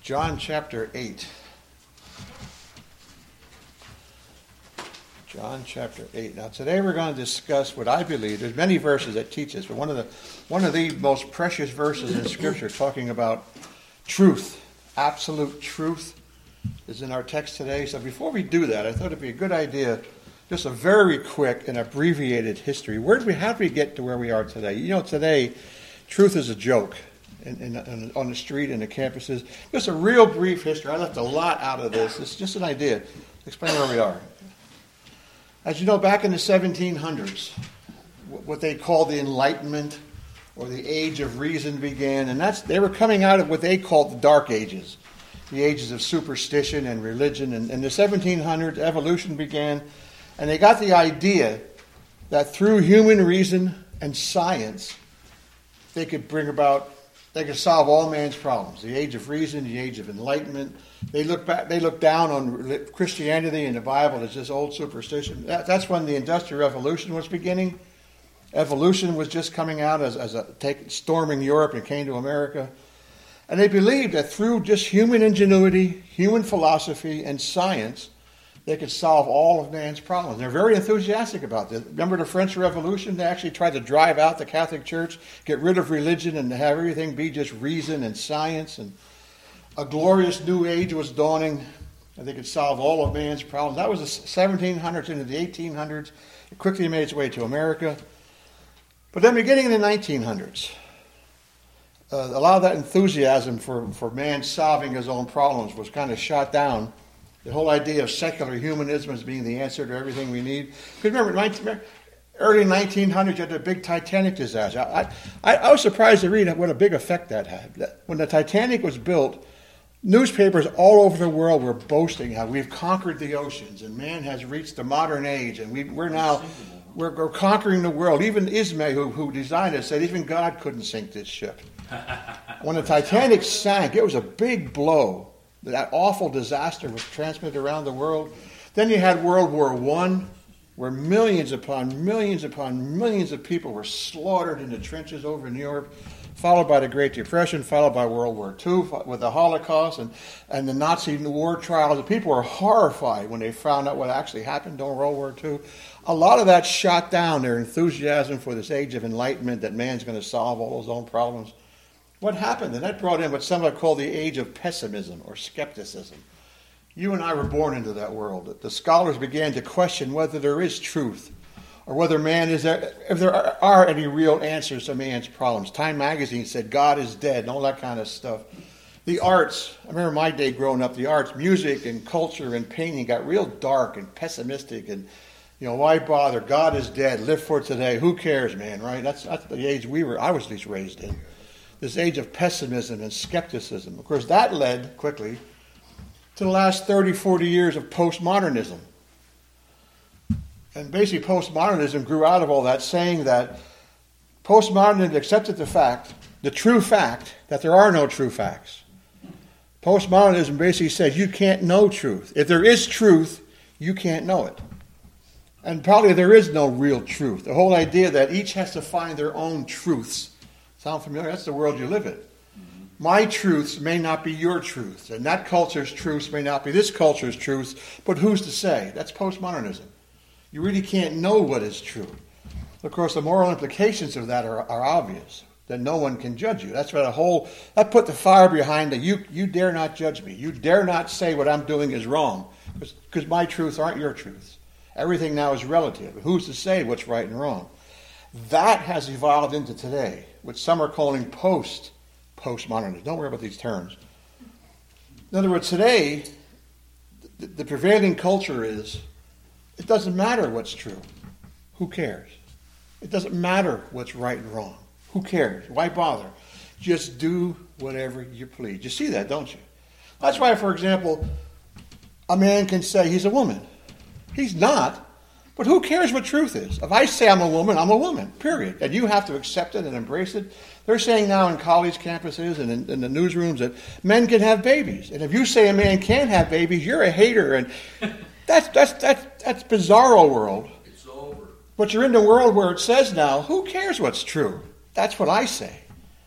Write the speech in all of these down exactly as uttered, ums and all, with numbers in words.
John chapter eight. John chapter eight. Now today we're going to discuss what I believe, there's many verses that teach us, but one of the one of the most precious verses in Scripture talking about truth, absolute truth, is in our text today. So before we do that, I thought it'd be a good idea, just a very quick and abbreviated history. Where did we, how did we get to where we are today? You know, today, truth is a joke. In, in, in, on the street, in the campuses. Just a real brief history. I left a lot out of this. It's just an idea. Explain where we are. As you know, back in the seventeen hundreds, what they called the Enlightenment, or the Age of Reason began, and that's they were coming out of what they called the Dark Ages, the ages of superstition and religion. And in the seventeen hundreds, evolution began, and they got the idea that through human reason and science, they could bring about They could solve all man's problems. The age of reason, the age of enlightenment. They look back. They look down on Christianity and the Bible as just old superstition. That, that's when the Industrial Revolution was beginning. Evolution was just coming out as, as a take, storming Europe and came to America. And they believed that through just human ingenuity, human philosophy, and science, they could solve all of man's problems. They're very enthusiastic about this. Remember the French Revolution? They actually tried to drive out the Catholic Church, get rid of religion, and have everything be just reason and science. And a glorious new age was dawning, and they could solve all of man's problems. That was the seventeen hundreds into the eighteen hundreds. It quickly made its way to America. But then beginning in the nineteen hundreds, uh, a lot of that enthusiasm for, for man solving his own problems was kind of shot down. The whole idea of secular humanism as being the answer to everything we need. Because remember, early nineteen hundreds, you had the big Titanic disaster. I, I, I was surprised to read what a big effect that had. When the Titanic was built, newspapers all over the world were boasting how we've conquered the oceans and man has reached the modern age and we, we're now we're, we're conquering the world. Even Ismay, who, who designed it, said even God couldn't sink this ship. When the Titanic sank, it was a big blow. That awful disaster was transmitted around the world. Then you had World War One, where millions upon millions upon millions of people were slaughtered in the trenches over in Europe, followed by the Great Depression, followed by World War Two, with the Holocaust and, and the Nazi war trials. The people were horrified when they found out what actually happened during World War Two. A lot of that shot down their enthusiasm for this age of enlightenment that man's going to solve all his own problems. What happened? And that brought in what some would call the age of pessimism or skepticism. You and I were born into that world. The scholars began to question whether there is truth or whether man is there, if there are any real answers to man's problems. Time magazine said God is dead and all that kind of stuff. The arts, I remember my day growing up, the arts, music and culture and painting got real dark and pessimistic and, you know, why bother? God is dead. Live for today. Who cares, man, right? That's, that's the age we were, I was at least raised in. This age of pessimism and skepticism. Of course, that led quickly to the last thirty, forty years of postmodernism. And basically postmodernism grew out of all that, saying that postmodernism accepted the fact, the true fact, that there are no true facts. Postmodernism basically says you can't know truth. If there is truth, you can't know it. And probably there is no real truth. The whole idea that each has to find their own truths. Sound familiar? That's the world you live in. Mm-hmm. My truths may not be your truths, and that culture's truths may not be this culture's truths, but who's to say? That's postmodernism. You really can't know what is true. Of course, the moral implications of that are, are obvious, that no one can judge you. That's what a whole, that put the fire behind the, you, you dare not judge me. You dare not say what I'm doing is wrong, because my truths aren't your truths. Everything now is relative. Who's to say what's right and wrong? That has evolved into today, which some are calling post-postmodernism. Don't worry about these terms. In other words, today, the, the prevailing culture is, it doesn't matter what's true. Who cares? It doesn't matter what's right and wrong. Who cares? Why bother? Just do whatever you please. You see that, don't you? That's why, for example, a man can say he's a woman. He's not. But who cares what truth is? If I say I'm a woman, I'm a woman, period. And you have to accept it and embrace it. They're saying now in college campuses and in, in the newsrooms that men can have babies. And if you say a man can't have babies, you're a hater. And that's that's that's that's bizarro world. It's over. But you're in the world where it says now, who cares what's true? That's what I say.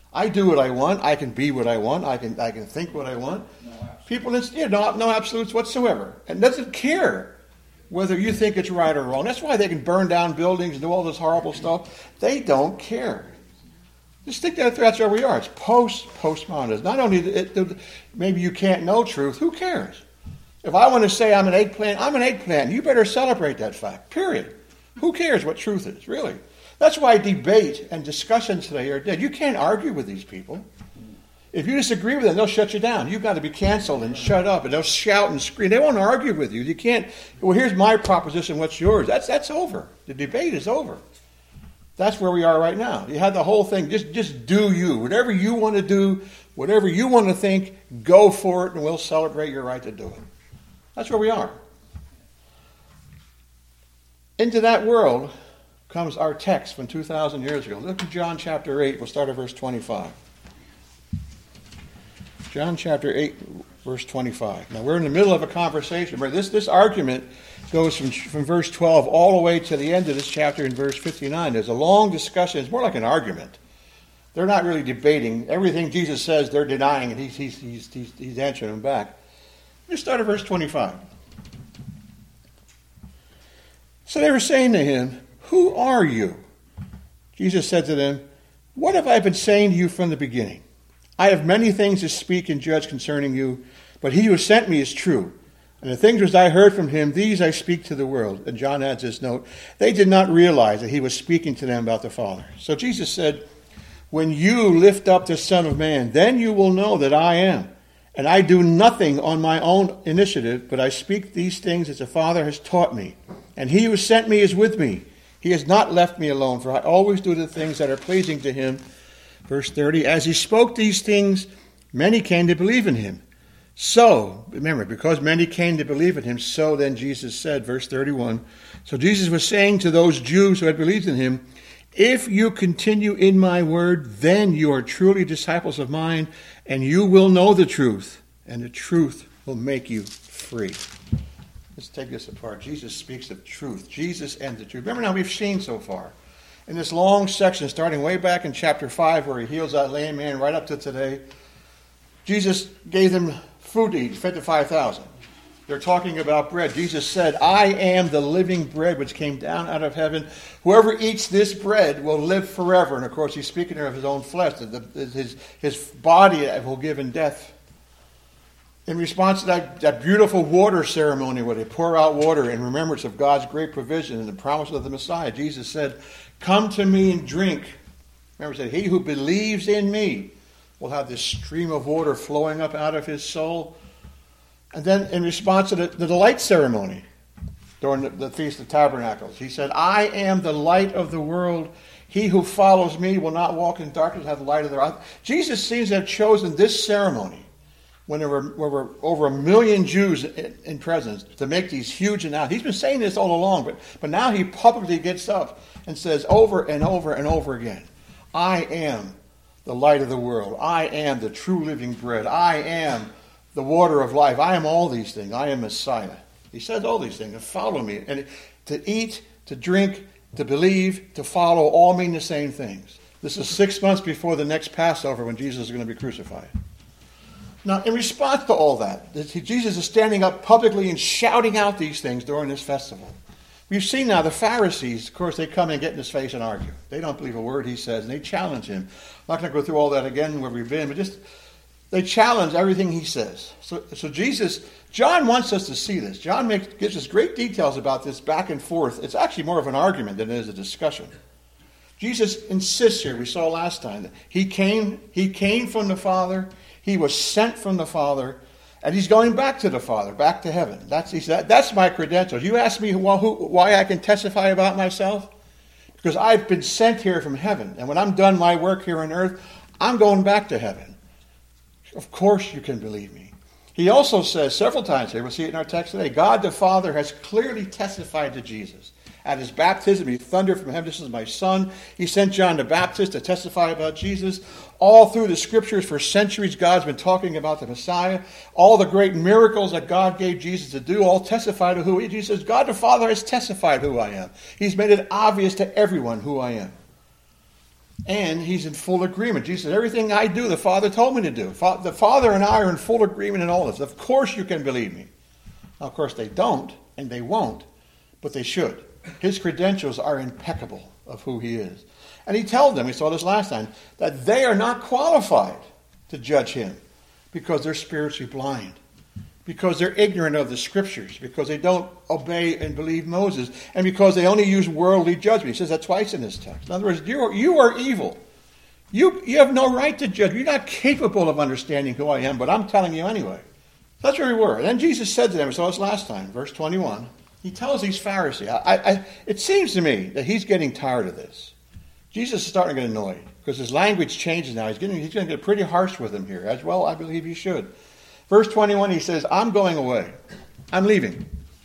I do what I want. I can be what I want. I can I can think what I want. People, you know, no absolutes whatsoever, and doesn't care whether you think it's right or wrong. That's why they can burn down buildings and do all this horrible stuff. They don't care. Just think that that's where we are. It's post postmodernism. Not only it, maybe you can't know truth. Who cares? If I want to say I'm an eggplant, I'm an eggplant. You better celebrate that fact. Period. Who cares what truth is? Really. That's why debate and discussion today are dead. You can't argue with these people. If you disagree with them, they'll shut you down. You've got to be canceled and shut up, and they'll shout and scream. They won't argue with you. You can't. Well, here's my proposition. What's yours? That's that's over. The debate is over. That's where we are right now. You had the whole thing. Just just do you. Whatever you want to do, whatever you want to think, go for it, and we'll celebrate your right to do it. That's where we are. Into that world comes our text from two thousand years ago. Look at John chapter eight. We'll start at verse twenty-five. John chapter eight, verse twenty-five. Now, we're in the middle of a conversation where this, this argument goes from, from verse twelve all the way to the end of this chapter in verse fifty-nine. There's a long discussion. It's more like an argument. They're not really debating. Everything Jesus says, they're denying, and he's, he's, he's, he's, he's answering them back. Let's start at verse twenty-five. So they were saying to him, "Who are you?" Jesus said to them, "What have I been saying to you from the beginning? I have many things to speak and judge concerning you, but he who sent me is true. And the things which I heard from him, these I speak to the world." And John adds this note, they did not realize that he was speaking to them about the Father. So Jesus said, "When you lift up the Son of Man, then you will know that I am. And I do nothing on my own initiative, but I speak these things as the Father has taught me. And he who sent me is with me. He has not left me alone, for I always do the things that are pleasing to him." Verse thirty, as he spoke these things, many came to believe in him. So, remember, because many came to believe in him, so then Jesus said, verse thirty-one, so Jesus was saying to those Jews who had believed in him, "If you continue in my word, then you are truly disciples of mine, and you will know the truth, and the truth will make you free." Let's take this apart. Jesus speaks of truth. Jesus and the truth. Remember now, we've seen so far in this long section, starting way back in chapter five, where he heals that lame man, right up to today, Jesus gave them food to eat, fed the five thousand. They're talking about bread. Jesus said, "I am the living bread which came down out of heaven. Whoever eats this bread will live forever." And of course, he's speaking of his own flesh, his, his body that will give in death. In response to that, that beautiful water ceremony where they pour out water in remembrance of God's great provision and the promise of the Messiah, Jesus said, "Come to me and drink." Remember, he said, "He who believes in me will have this stream of water flowing up out of his soul." And then in response to the, the light ceremony during the, the Feast of Tabernacles, he said, "I am the light of the world. He who follows me will not walk in darkness, have the light of their eyes." Jesus seems to have chosen this ceremony when there were, there were over a million Jews in, in presence to make these huge announcements. He's been saying this all along, but, but now he publicly gets up and says over and over and over again, "I am the light of the world. I am the true living bread. I am the water of life. I am all these things. I am Messiah." He says all these things. And follow me. And to eat, to drink, to believe, to follow, all mean the same things. This is six months before the next Passover when Jesus is going to be crucified. Now, in response to all that, Jesus is standing up publicly and shouting out these things during this festival. We've seen now the Pharisees, of course, they come and get in his face and argue. They don't believe a word he says, and they challenge him. I'm not going to go through all that again where we've been, but just they challenge everything he says. So, so Jesus, John wants us to see this. John makes, gives us great details about this back and forth. It's actually more of an argument than it is a discussion. Jesus insists here, we saw last time, that he came, he came from the Father, he was sent from the Father, and he's going back to the Father, back to heaven. That's, he said, that's my credentials. You ask me who, who, why I can testify about myself? Because I've been sent here from heaven. And when I'm done my work here on earth, I'm going back to heaven. Of course you can believe me. He also says several times here, we'll see it in our text today, God the Father has clearly testified to Jesus. At his baptism, he thundered from heaven, "This is my Son." He sent John the Baptist to testify about Jesus. All through the Scriptures for centuries, God's been talking about the Messiah. All the great miracles that God gave Jesus to do all testify to who he is. Jesus says, God the Father has testified who I am. He's made it obvious to everyone who I am. And he's in full agreement. Jesus said, everything I do, the Father told me to do. The Father and I are in full agreement in all this. Of course you can believe me. Now, of course, they don't, and they won't, but they should. His credentials are impeccable of who he is. And he told them, we saw this last time, that they are not qualified to judge him because they're spiritually blind, because they're ignorant of the Scriptures, because they don't obey and believe Moses, and because they only use worldly judgment. He says that twice in this text. In other words, you are, you are evil. You, you have no right to judge. You're not capable of understanding who I am, but I'm telling you anyway. That's where we were. And then Jesus said to them, we saw this last time, verse twenty-one, he tells these Pharisees, I, I, it seems to me that he's getting tired of this. Jesus is starting to get annoyed because his language changes now. He's, getting, he's going to get pretty harsh with them here. As well, I believe he should. Verse twenty-one, he says, I'm going away. I'm leaving.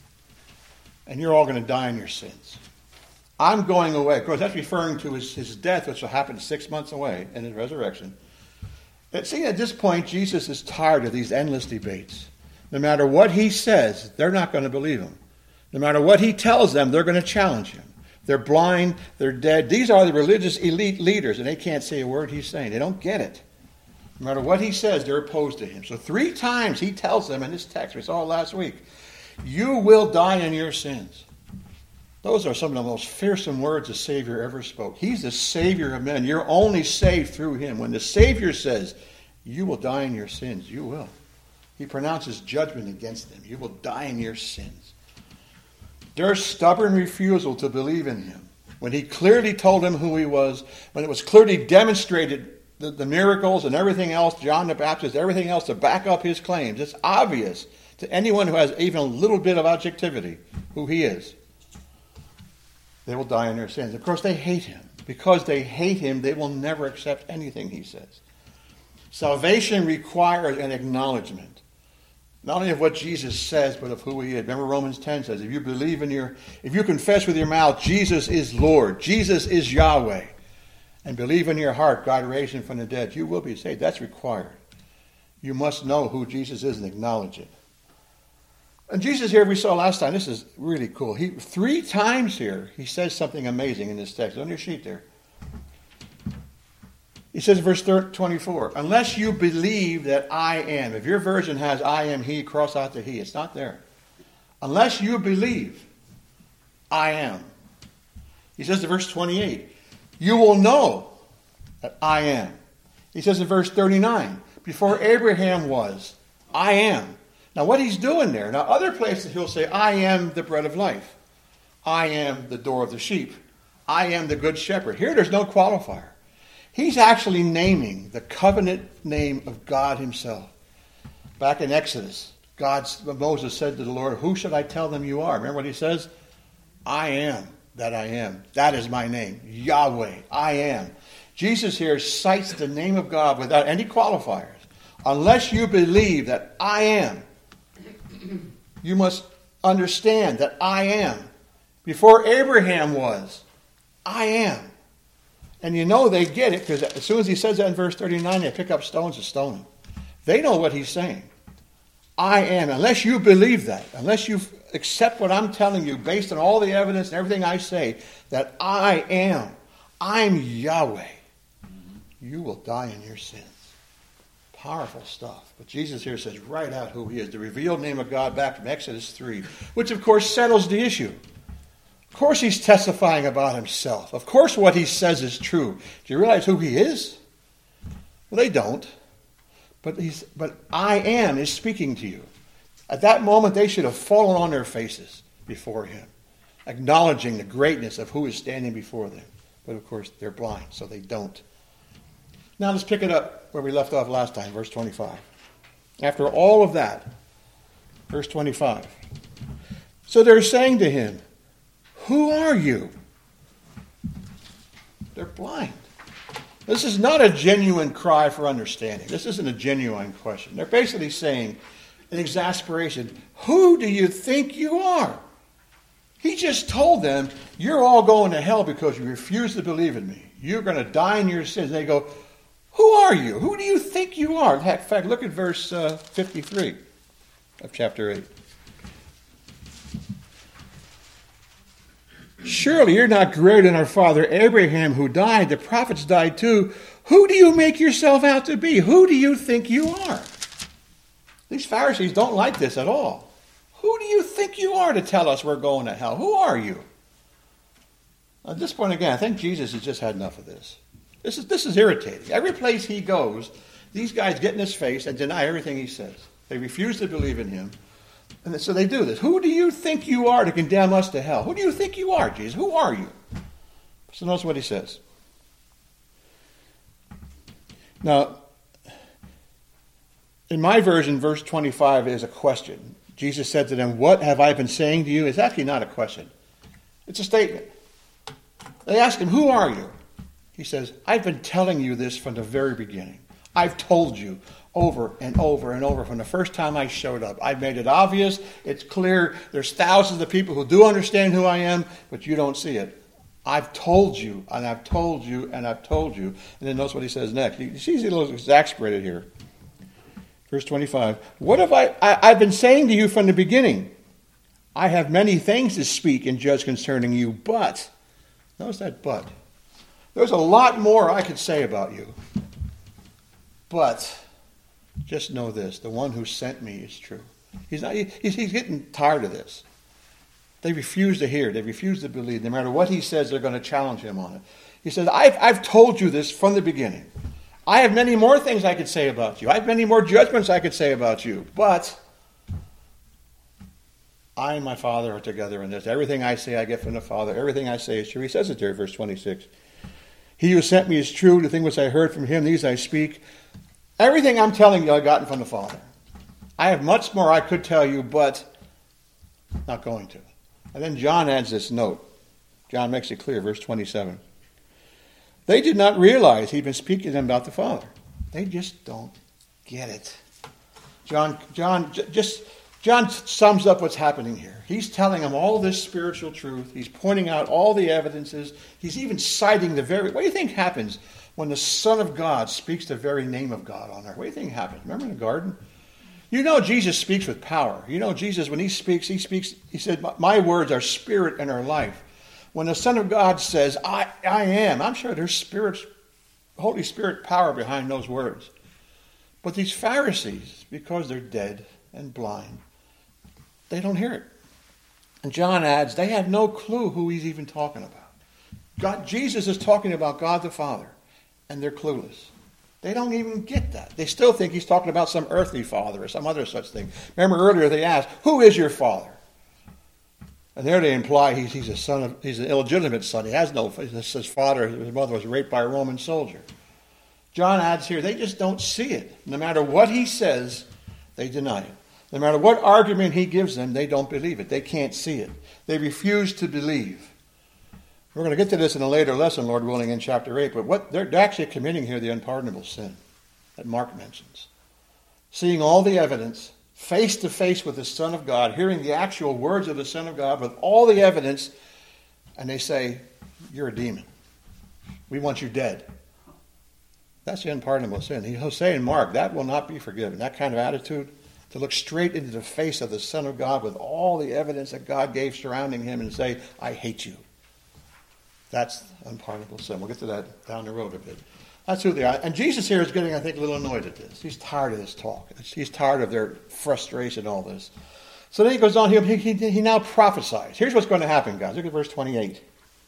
And you're all going to die in your sins. I'm going away. Of course, that's referring to his, his death, which will happen six months away, and his resurrection. But see, at this point, Jesus is tired of these endless debates. No matter what he says, they're not going to believe him. No matter what he tells them, they're going to challenge him. They're blind. They're dead. These are the religious elite leaders, and they can't say a word he's saying. They don't get it. No matter what he says, they're opposed to him. So three times he tells them in this text, we saw it last week, you will die in your sins. Those are some of the most fearsome words the Savior ever spoke. He's the Savior of men. You're only saved through him. When the Savior says, you will die in your sins, you will. He pronounces judgment against them. You will die in your sins. Their stubborn refusal to believe in him, when he clearly told them who he was, when it was clearly demonstrated the, the miracles and everything else, John the Baptist, everything else to back up his claims, it's obvious to anyone who has even a little bit of objectivity who he is. They will die in their sins. Of course, they hate him. Because they hate him, they will never accept anything he says. Salvation requires an acknowledgement, not only of what Jesus says, but of who he is. Remember Romans ten says, if you believe in your, if you confess with your mouth, Jesus is Lord, Jesus is Yahweh, and believe in your heart, God raised him from the dead, you will be saved. That's required. You must know who Jesus is and acknowledge it. And Jesus here, we saw last time, this is really cool. He three times here, he says something amazing in this text. On your sheet there. He says in verse twenty-four, unless you believe that I am. If your version has I am he, cross out the he. It's not there. Unless you believe I am. He says in verse twenty-eight, you will know that I am. He says in verse thirty-nine, before Abraham was, I am. Now what he's doing there, now other places he'll say, I am the bread of life. I am the door of the sheep. I am the good shepherd. Here there's no qualifier. He's actually naming the covenant name of God himself. Back in Exodus, God, Moses said to the Lord, who should I tell them you are? Remember what he says? I am that I am. That is my name. Yahweh. I am. Jesus here cites the name of God without any qualifiers. Unless you believe that I am, you must understand that I am. Before Abraham was, I am. And you know they get it because as soon as he says that in verse thirty-nine, they pick up stones to stone him. They know what he's saying. I am. Unless you believe that, unless you accept what I'm telling you based on all the evidence and everything I say, that I am, I'm Yahweh, you will die in your sins. Powerful stuff. But Jesus here says right out who he is. The revealed name of God back from Exodus three, which of course settles the issue. Of course he's testifying about himself. Of course what he says is true. Do you realize who he is? Well, they don't. But he's, but I am is speaking to you. At that moment they should have fallen on their faces before him, acknowledging the greatness of who is standing before them. But of course they're blind, so they don't. Now let's pick it up where we left off last time, verse twenty-five. After all of that, verse twenty-five. So they're saying to him, who are you? They're blind. This is not a genuine cry for understanding. This isn't a genuine question. They're basically saying, in exasperation, who do you think you are? He just told them, you're all going to hell because you refuse to believe in me. You're going to die in your sins. And they go, who are you? Who do you think you are? In fact, look at verse uh, fifty-three of chapter eight. surely you're not greater than our father Abraham, who died. The prophets died too. Who do you make yourself out to be? Who do you think you are? These Pharisees don't like this at all. Who do you think you are to tell us we're going to hell? Who are you? At this point, again, I think Jesus has just had enough of this. This is, this is irritating. Every place he goes, these guys get in his face and deny everything he says. They refuse to believe in him. And so they do this. Who do you think you are to condemn us to hell? Who do you think you are, Jesus? Who are you? So notice what he says. Now, in my version, verse twenty-five is a question. Jesus said to them, what have I been saying to you? It's actually not a question. It's a statement. They ask him, who are you? He says, I've been telling you this from the very beginning. I've told you over and over and over from the first time I showed up. I've made it obvious. It's clear. There's thousands of people who do understand who I am, but you don't see it. I've told you, and I've told you, and I've told you. And then notice what he says next. You see he's a little exasperated here. Verse twenty-five. What have I, I, I've been saying to you from the beginning? I have many things to speak and judge concerning you, but, notice that but. There's a lot more I could say about you. But, just know this, the one who sent me is true. He's not. He, he's, he's getting tired of this. They refuse to hear. They refuse to believe. No matter what he says, they're going to challenge him on it. He says, I've, I've told you this from the beginning. I have many more things I could say about you. I have many more judgments I could say about you. But I and my Father are together in this. Everything I say, I get from the Father. Everything I say is true. He says it there, verse twenty-six. He who sent me is true. The thing which I heard from him, these I speak. Everything I'm telling you, I've gotten from the Father. I have much more I could tell you, but not going to. And then John adds this note. John makes it clear, verse twenty-seven. They did not realize he'd been speaking to them about the Father. They just don't get it. John, John, just John sums up what's happening here. He's telling them all this spiritual truth. He's pointing out all the evidences. He's even citing the very... What do you think happens when the Son of God speaks the very name of God on earth? What do you think happens? Remember in the garden? You know Jesus speaks with power. You know Jesus, when he speaks, he speaks, he said, my words are spirit and are life. When the Son of God says, I, I am, I'm sure there's spirit, Holy Spirit power behind those words. But these Pharisees, because they're dead and blind, they don't hear it. And John adds, they have no clue who he's even talking about. God, Jesus is talking about God the Father, and they're clueless. They don't even get that. They still think he's talking about some earthly father or some other such thing. Remember earlier they asked, who is your father? And there they imply he's, he's a son of, he's an illegitimate son. He has no, his father, his mother was raped by a Roman soldier. John adds here, they just don't see it. No matter what he says, they deny it. No matter what argument he gives them, they don't believe it. They can't see it. They refuse to believe. We're going to get to this in a later lesson, Lord willing, in chapter eight. But what they're actually committing here, the unpardonable sin that Mark mentions. Seeing all the evidence, face to face with the Son of God, hearing the actual words of the Son of God with all the evidence, and they say, you're a demon. We want you dead. That's the unpardonable sin. He'll say in Mark, that will not be forgiven. That kind of attitude, to look straight into the face of the Son of God with all the evidence that God gave surrounding him and say, I hate you. That's unpardonable sin. We'll get to that down the road a bit. That's who they are. And Jesus here is getting, I think, a little annoyed at this. He's tired of this talk. He's tired of their frustration, all this. So then he goes on, he, he, he now prophesies. Here's what's going to happen, guys. Look at verse twenty-eight.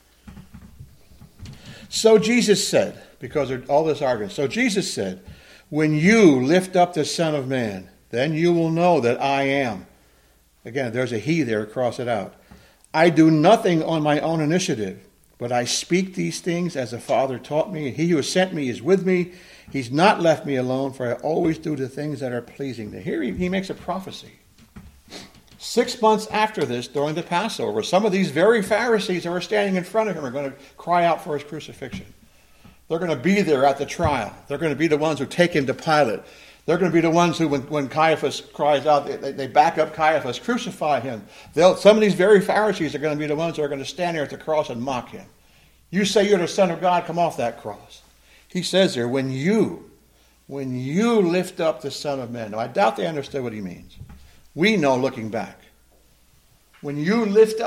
So Jesus said, because of all this argument, so Jesus said, when you lift up the Son of Man, then you will know that I am. Again, there's a he there, cross it out. I do nothing on my own initiative, but I speak these things as the Father taught me. He who has sent me is with me. He's not left me alone, for I always do the things that are pleasing to him. Here he, he makes a prophecy. Six months after this, during the Passover, some of these very Pharisees who are standing in front of him are going to cry out for his crucifixion. They're going to be there at the trial. They're going to be the ones who take him to Pilate. They're going to be the ones who, when, when Caiaphas cries out, they, they back up Caiaphas, crucify him. They'll, some of these very Pharisees are going to be the ones who are going to stand there at the cross and mock him. You say you're the Son of God, come off that cross. He says there, when you, when you lift up the Son of Man. Now, I doubt they understood what he means. We know looking back. When you lift up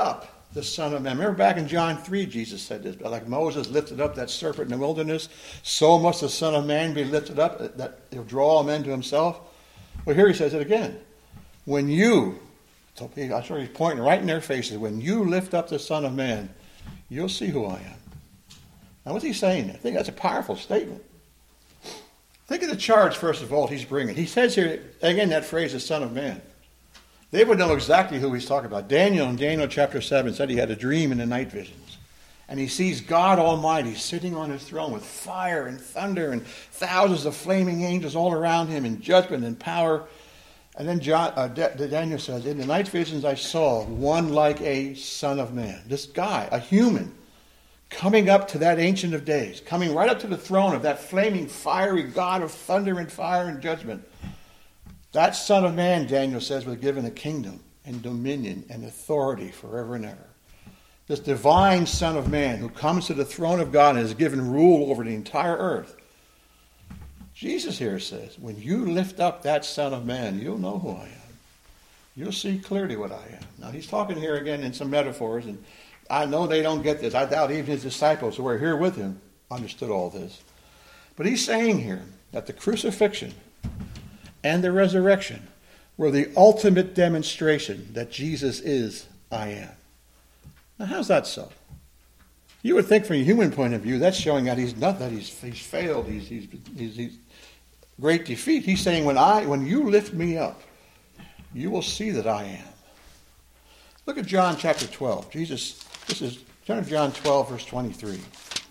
the Son of Man. Remember back in John three, Jesus said this, like Moses lifted up that serpent in the wilderness, so must the Son of Man be lifted up, that he'll draw all men to himself. Well, here he says it again. When you, so I'm sure he's pointing right in their faces, when you lift up the Son of Man, you'll see who I am. Now, what's he saying? I think that's a powerful statement. Think of the charge, first of all, he's bringing. He says here, again, that phrase, the Son of Man. They would know exactly who he's talking about. Daniel in Daniel chapter seven said he had a dream in the night visions. And he sees God Almighty sitting on his throne with fire and thunder and thousands of flaming angels all around him in judgment and power. And then John, uh, Daniel says, in the night visions I saw one like a son of man. This guy, a human, coming up to that Ancient of Days, coming right up to the throne of that flaming, fiery God of thunder and fire and judgment. That Son of Man, Daniel says, was given a kingdom and dominion and authority forever and ever. This divine Son of Man who comes to the throne of God and is given rule over the entire earth. Jesus here says, when you lift up that Son of Man, you'll know who I am. You'll see clearly what I am. Now, he's talking here again in some metaphors, and I know they don't get this. I doubt even his disciples who were here with him understood all this. But he's saying here that the crucifixion and the resurrection were the ultimate demonstration that Jesus is I am. Now, how's that so? You would think from a human point of view, that's showing that he's not, that he's, he's failed, he's, he's, he's, he's great defeat. He's saying, when I, when you lift me up, you will see that I am. Look at John chapter twelve. Jesus, this is, turn to John twelve, verse twenty-three.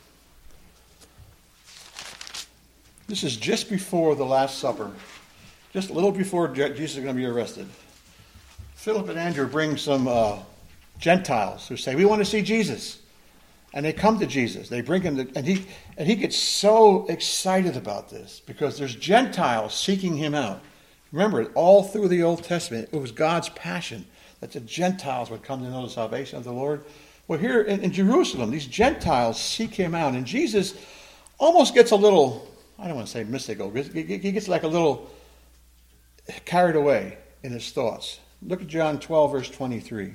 This is just before the Last Supper. Just a little before Jesus is going to be arrested. Philip and Andrew bring some uh, Gentiles who say, we want to see Jesus. And they come to Jesus. They bring him, to, and he and he gets so excited about this because there's Gentiles seeking him out. Remember, all through the Old Testament, it was God's passion that the Gentiles would come to know the salvation of the Lord. Well, here in, in Jerusalem, these Gentiles seek him out, and Jesus almost gets a little, I don't want to say mystical, he gets like a little carried away in his thoughts. Look at John twelve, verse twenty-three.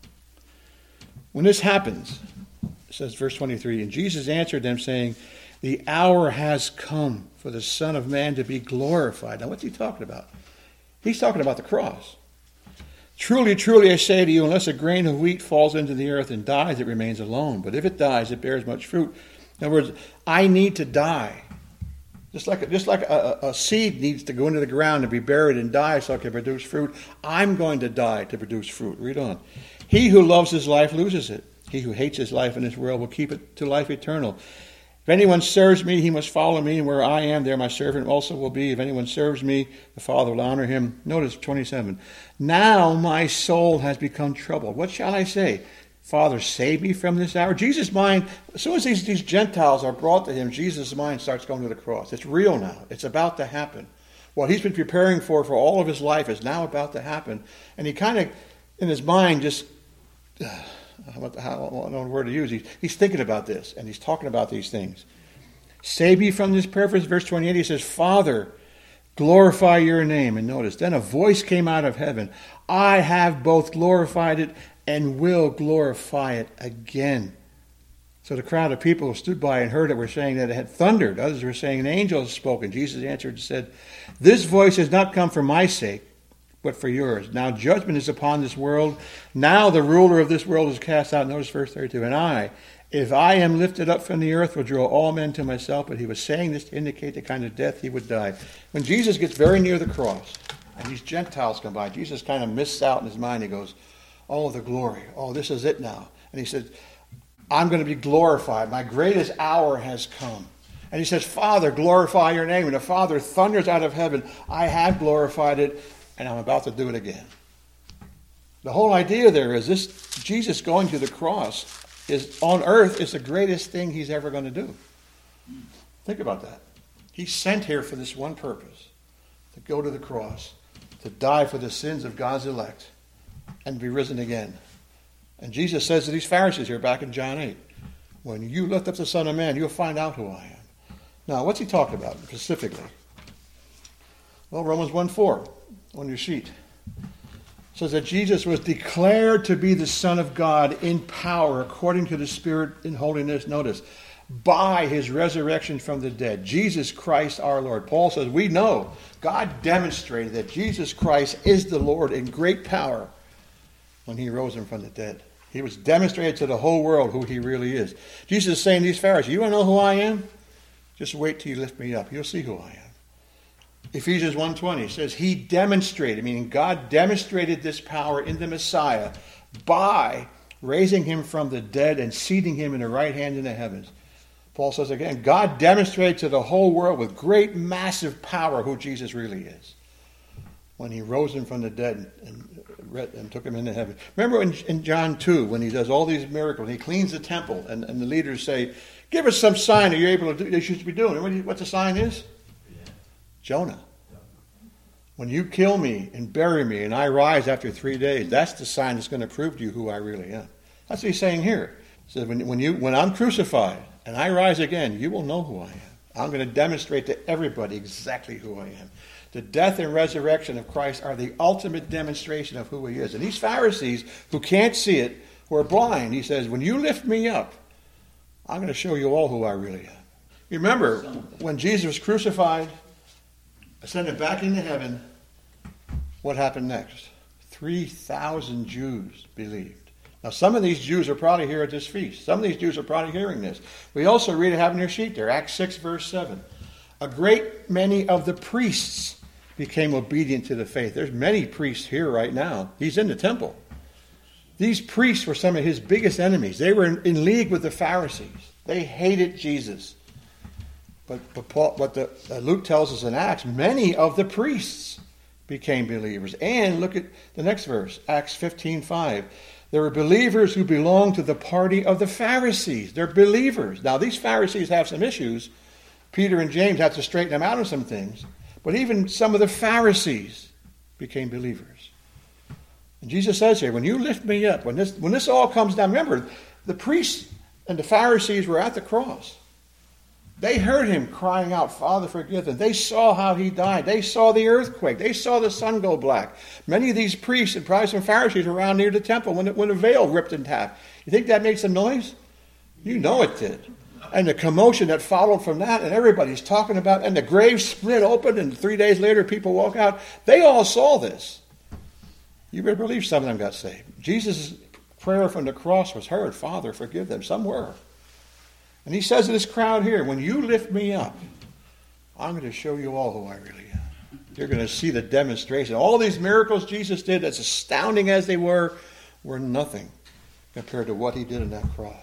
When this happens, it says, verse twenty-three, and Jesus answered them, saying, the hour has come for the Son of Man to be glorified. Now, what's he talking about? He's talking about the cross. Truly, truly, I say to you, unless a grain of wheat falls into the earth and dies, it remains alone. But if it dies, it bears much fruit. In other words, I need to die. Just like, just like a, a seed needs to go into the ground and be buried and die so it can produce fruit, I'm going to die to produce fruit. Read on. He who loves his life loses it. He who hates his life in this world will keep it to life eternal. If anyone serves me, he must follow me, and where I am, there my servant also will be. If anyone serves me, the Father will honor him. Notice twenty-seven. Now my soul has become troubled. What shall I say? Father, save me from this hour. Jesus' mind, as soon as these, these Gentiles are brought to him, Jesus' mind starts going to the cross. It's real now. It's about to happen. What he's been preparing for for all of his life is now about to happen. And he kind of, in his mind, just, uh, I don't know the word to use. He, he's thinking about this, and he's talking about these things. Save me from this purpose. Verse twenty-eight, he says, Father, glorify your name. And notice, then a voice came out of heaven. I have both glorified it and will glorify it again. So the crowd of people who stood by and heard it were saying that it had thundered. Others were saying an angel has spoken. Jesus answered and said, this voice has not come for my sake, but for yours. Now judgment is upon this world. Now the ruler of this world is cast out. Notice verse thirty-two. And I, if I am lifted up from the earth, will draw all men to myself. But he was saying this to indicate the kind of death he would die. When Jesus gets very near the cross, and these Gentiles come by, Jesus kind of misses out in his mind. He goes, oh, the glory. Oh, this is it now. And he said, I'm going to be glorified. My greatest hour has come. And he says, Father, glorify your name. And the Father thunders out of heaven, I have glorified it, and I'm about to do it again. The whole idea there is this Jesus going to the cross is on earth is the greatest thing he's ever going to do. Think about that. He's sent here for this one purpose, to go to the cross, to die for the sins of God's elect, and be risen again. And Jesus says to these Pharisees here back in John eight, when you lift up the Son of Man, you'll find out who I am. Now, what's he talking about specifically? Well, Romans one four on your sheet. says that Jesus was declared to be the Son of God in power according to the Spirit in holiness. Notice, by his resurrection from the dead. Jesus Christ our Lord. Paul says we know God demonstrated that Jesus Christ is the Lord in great power when he rose him from the dead. He was demonstrated to the whole world who he really is. Jesus is saying to these Pharisees, you want to know who I am? Just wait till you lift me up. You'll see who I am. Ephesians one twenty says he demonstrated, meaning God demonstrated this power in the Messiah by raising him from the dead and seating him in the right hand in the heavens. Paul says again, God demonstrated to the whole world with great massive power who Jesus really is when he rose him from the dead and, and, and took him into heaven. Remember in, in John two when he does all these miracles, he cleans the temple and, and the leaders say, give us some sign that you're able to do, you should be doing. What, what the sign is? Jonah. When you kill me and bury me and I rise after three days, that's the sign that's going to prove to you who I really am. That's what he's saying here. He says, when, when, you, when I'm crucified and I rise again, you will know who I am. I'm going to demonstrate to everybody exactly who I am. The death and resurrection of Christ are the ultimate demonstration of who he is. And these Pharisees who can't see it, who are blind, he says, when you lift me up, I'm going to show you all who I really am. You remember when Jesus was crucified, ascended back into heaven, what happened next? three thousand Jews believed. Now, some of these Jews are probably here at this feast. Some of these Jews are probably hearing this. We also read it having their sheet there, Acts six, verse seven. A great many of the priests became obedient to the faith. There's many priests here right now. He's in the temple. These priests were some of his biggest enemies. They were in, in league with the Pharisees. They hated Jesus. But, but, Paul, but the, uh, Luke tells us in Acts, many of the priests became believers. And look at the next verse, Acts fifteen five. There were believers who belonged to the party of the Pharisees. They're believers. Now, these Pharisees have some issues. Peter and James have to straighten them out on some things. But even some of the Pharisees became believers. And Jesus says here, when you lift me up, when this, when this all comes down, remember, the priests and the Pharisees were at the cross. They heard him crying out, Father, forgive them. They saw how he died. They saw the earthquake. They saw the sun go black. Many of these priests and probably some Pharisees were around near the temple when, it, when a veil ripped in half. You think that made some noise? You know it did. And the commotion that followed from that, and everybody's talking about, and the grave split open, and three days later people walk out. They all saw this. You better believe some of them got saved. Jesus' prayer from the cross was heard. Father, forgive them. Some were. And he says to this crowd here, when you lift me up, I'm going to show you all who I really am. You're going to see the demonstration. All these miracles Jesus did, as astounding as they were, were nothing compared to what he did on that cross.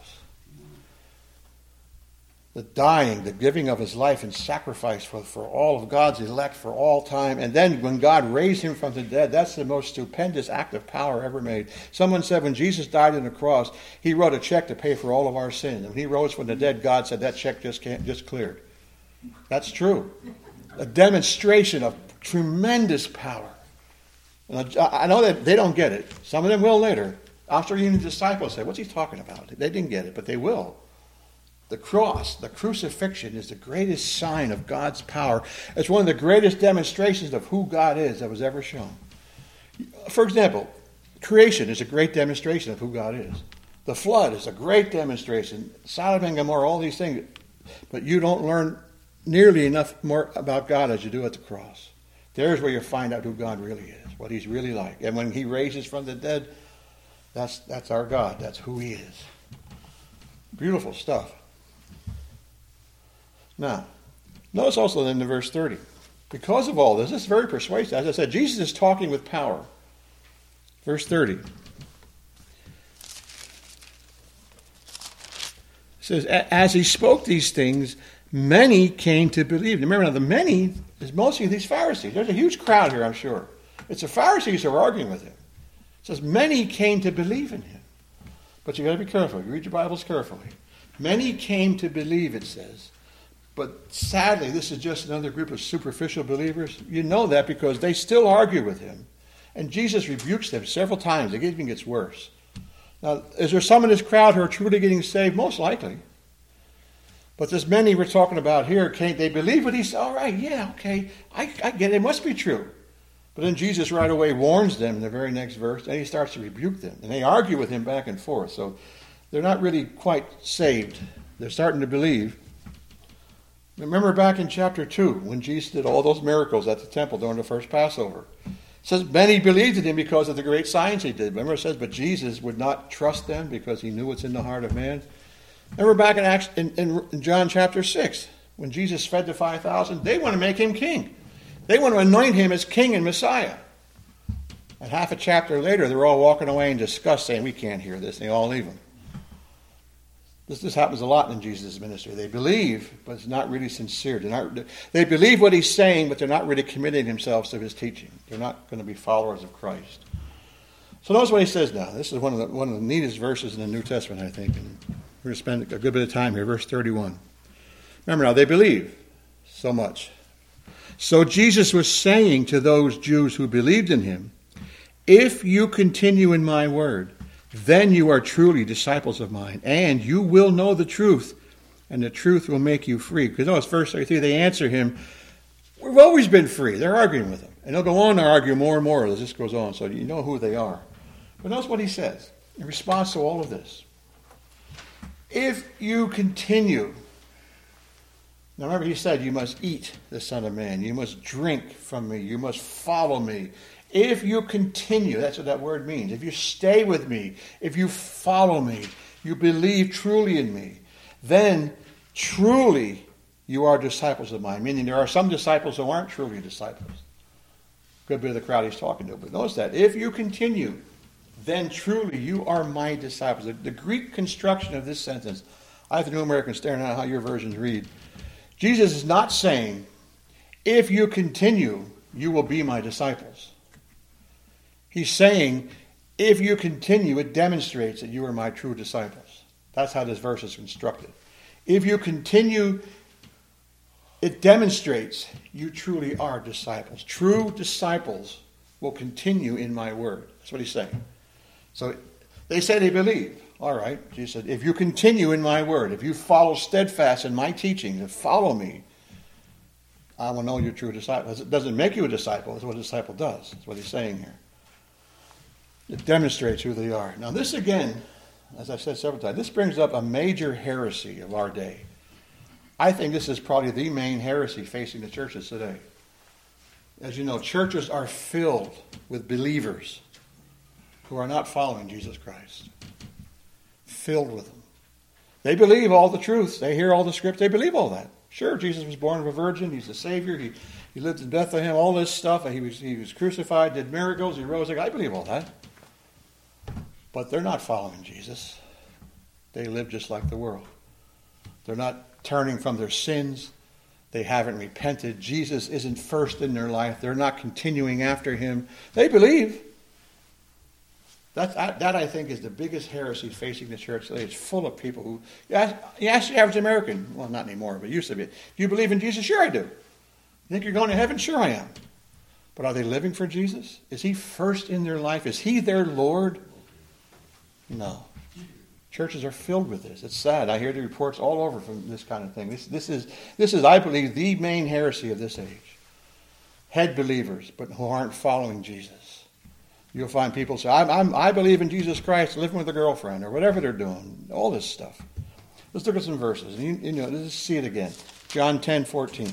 The dying, the giving of his life in sacrifice for, for all of God's elect for all time. And then when God raised him from the dead, that's the most stupendous act of power ever made. Someone said when Jesus died on the cross, he wrote a check to pay for all of our sins. And when he rose from the dead, God said that check just can't just cleared. That's true. A demonstration of tremendous power. And I know that they don't get it. Some of them will later. After even the disciples say, what's he talking about? They didn't get it, but they will. The cross, the crucifixion, is the greatest sign of God's power. It's one of the greatest demonstrations of who God is that was ever shown. For example, creation is a great demonstration of who God is. The flood is a great demonstration. Sodom and Gomorrah, all these things. But you don't learn nearly enough more about God as you do at the cross. There's where you find out who God really is, what he's really like. And when he raises from the dead, that's, that's our God. That's who he is. Beautiful stuff. Now, notice also in the verse thirty, because of all this, this is very persuasive. As I said, Jesus is talking with power. Verse thirty. It says, as he spoke these things, many came to believe. Remember now, the many is mostly these Pharisees. There's a huge crowd here, I'm sure. It's the Pharisees who are arguing with him. It says, many came to believe in him. But you've got to be careful. You read your Bibles carefully. Many came to believe, it says. But sadly, this is just another group of superficial believers. You know that because they still argue with him. And Jesus rebukes them several times. It even gets worse. Now, is there some in this crowd who are truly getting saved? Most likely. But this many we're talking about here, came, they believe what he said. All right, yeah, okay, I, I get it. It must be true. But then Jesus right away warns them in the very next verse, and he starts to rebuke them. And they argue with him back and forth. So they're not really quite saved. They're starting to believe. Remember back in chapter two, when Jesus did all those miracles at the temple during the first Passover. It says many believed in him because of the great signs he did. Remember it says, but Jesus would not trust them because he knew what's in the heart of man. Remember back in, Acts, in, in John chapter six, when Jesus fed the five thousand, they want to make him king. They want to anoint him as king and Messiah. And half a chapter later, they're all walking away in disgust, saying, we can't hear this. And they all leave him. This, this happens a lot in Jesus' ministry. They believe, but it's not really sincere. They're not, they believe what he's saying, but they're not really committing themselves to his teaching. They're not going to be followers of Christ. So notice what he says now. This is one of the, one of the neatest verses in the New Testament, I think. And we're going to spend a good bit of time here. Verse thirty-one. Remember now, they believe so much. So Jesus was saying to those Jews who believed in him, if you continue in my word, then you are truly disciples of mine, and you will know the truth, and the truth will make you free. Because notice verse thirty-three, they answer him, we've always been free. They're arguing with him. And they'll go on to argue more and more as this goes on, so you know who they are. But notice what he says in response to all of this. If you continue... Now remember he said, you must eat the Son of Man. You must drink from me. You must follow me. If you continue, that's what that word means. If you stay with me, if you follow me, you believe truly in me, then truly you are disciples of mine. Meaning there are some disciples who aren't truly disciples. Good bit of the crowd he's talking to. But notice that. If you continue, then truly you are my disciples. The, the Greek construction of this sentence, I have the New American Standard on how your versions read. Jesus is not saying, if you continue, you will be my disciples. He's saying, if you continue, it demonstrates that you are my true disciples. That's how this verse is constructed. If you continue, it demonstrates you truly are disciples. True disciples will continue in my word. That's what he's saying. So they say they believe. All right, Jesus said, if you continue in my word, if you follow steadfast in my teaching, and follow me, I will know you're true disciples. It doesn't make you a disciple. That's what a disciple does. That's what he's saying here. It demonstrates who they are. Now this again, as I've said several times, this brings up a major heresy of our day. I think this is probably the main heresy facing the churches today. As you know, churches are filled with believers who are not following Jesus Christ. Filled with them. They believe all the truths. They hear all the scripts. They believe all that. Sure, Jesus was born of a virgin. He's the Savior. He, he lived in Bethlehem. All this stuff. He was, he was crucified, did miracles. He rose again. I believe all that. But they're not following Jesus. They live just like the world. They're not turning from their sins. They haven't repented. Jesus isn't first in their life. They're not continuing after him. They believe. That, that, I think, is the biggest heresy facing the church today. It's full of people who... You ask, you ask the average American, well, not anymore, but used to be, do you believe in Jesus? Sure I do. You think you're going to heaven? Sure I am. But are they living for Jesus? Is he first in their life? Is he their Lord? No. Churches are filled with this. It's sad. I hear the reports all over from this kind of thing. This, this, is, this is, I believe, the main heresy of this age. Head believers, but who aren't following Jesus. You'll find people say, I'm, I'm, I believe in Jesus Christ, living with a girlfriend, or whatever they're doing. All this stuff. Let's look at some verses. And you, you know, let's see it again. John ten fourteen.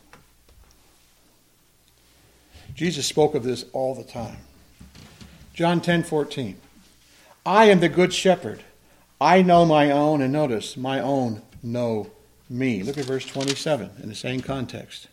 Jesus spoke of this all the time. John ten fourteen. I am the good shepherd. I know my own, and notice, my own know me. Look at verse twenty-seven in the same context.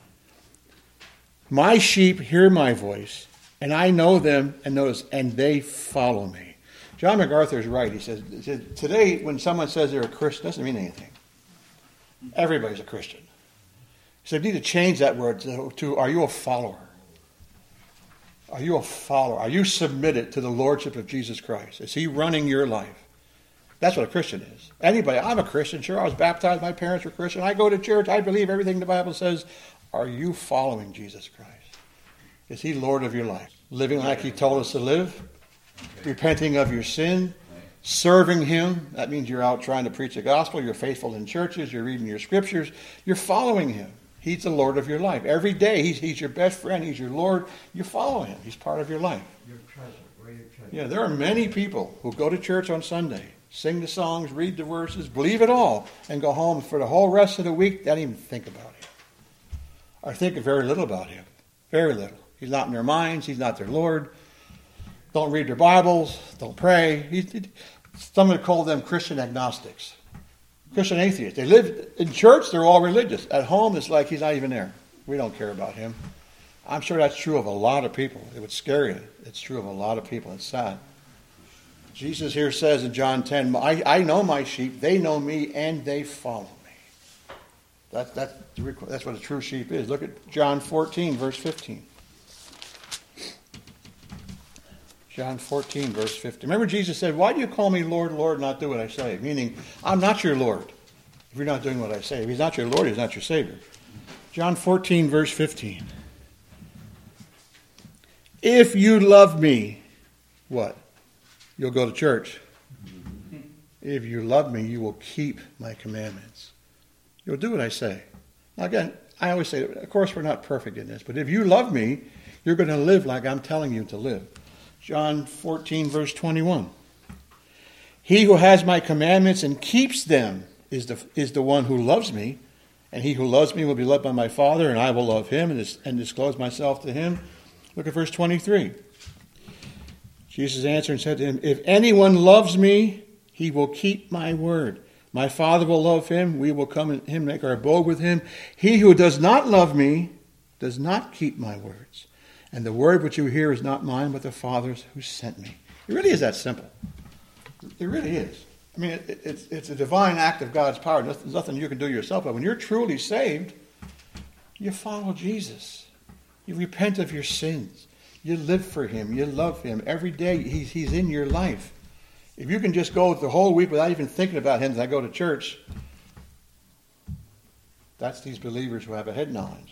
My sheep hear my voice, and I know them, and notice, and they follow me. John MacArthur is right. He says, today, when someone says they're a Christian, it doesn't mean anything. Everybody's a Christian. He said, you need to change that word to, to, are you a follower? Are you a follower? Are you submitted to the lordship of Jesus Christ? Is he running your life? That's what a Christian is. Anybody, I'm a Christian. Sure, I was baptized. My parents were Christian. I go to church. I believe everything the Bible says. Are you following Jesus Christ? Is he Lord of your life? Living like he told us to live? Okay. Repenting of your sin? Serving him? That means you're out trying to preach the gospel. You're faithful in churches. You're reading your scriptures. You're following him. He's the Lord of your life. Every day, he's, he's your best friend. He's your Lord. You follow him. He's part of your life. Your treasure. Where your treasure. Yeah, there are many people who go to church on Sunday, sing the songs, read the verses, believe it all, and go home for the whole rest of the week. They don't even think about him. Or think very little about him. Very little. He's not in their minds. He's not their Lord. Don't read their Bibles. Don't pray. He, he, some would call them Christian agnostics. Christian atheists. They live in church, they're all religious. At home, it's like he's not even there. We don't care about him. I'm sure that's true of a lot of people. It would scare you. It's true of a lot of people. It's sad. Jesus here says in John ten, I, I know my sheep, they know me, and they follow me. That, that, that's what a true sheep is. Look at John fourteen, verse fifteen. John fourteen, verse fifteen. Remember Jesus said, why do you call me Lord, Lord, not do what I say? Meaning, I'm not your Lord if you're not doing what I say. If he's not your Lord, he's not your Savior. John fourteen, verse fifteen. If you love me, what? You'll go to church. If you love me, you will keep my commandments. You'll do what I say. Now again, I always say, of course we're not perfect in this, but if you love me, you're going to live like I'm telling you to live. John fourteen, verse twenty-one. He who has my commandments and keeps them is the, is the one who loves me. And he who loves me will be loved by my Father, and I will love him and, dis- and disclose myself to him. Look at verse twenty-three. Jesus answered and said to him, if anyone loves me, he will keep my word. My Father will love him. We will come and him make our abode with him. He who does not love me does not keep my words. And the word which you hear is not mine, but the Father's who sent me. It really is that simple. It really is. I mean, it, it's, it's a divine act of God's power. There's nothing you can do yourself. But when you're truly saved, you follow Jesus. You repent of your sins. You live for him. You love him. Every day he's, he's in your life. If you can just go the whole week without even thinking about him as I go to church, that's these believers who have a head knowledge.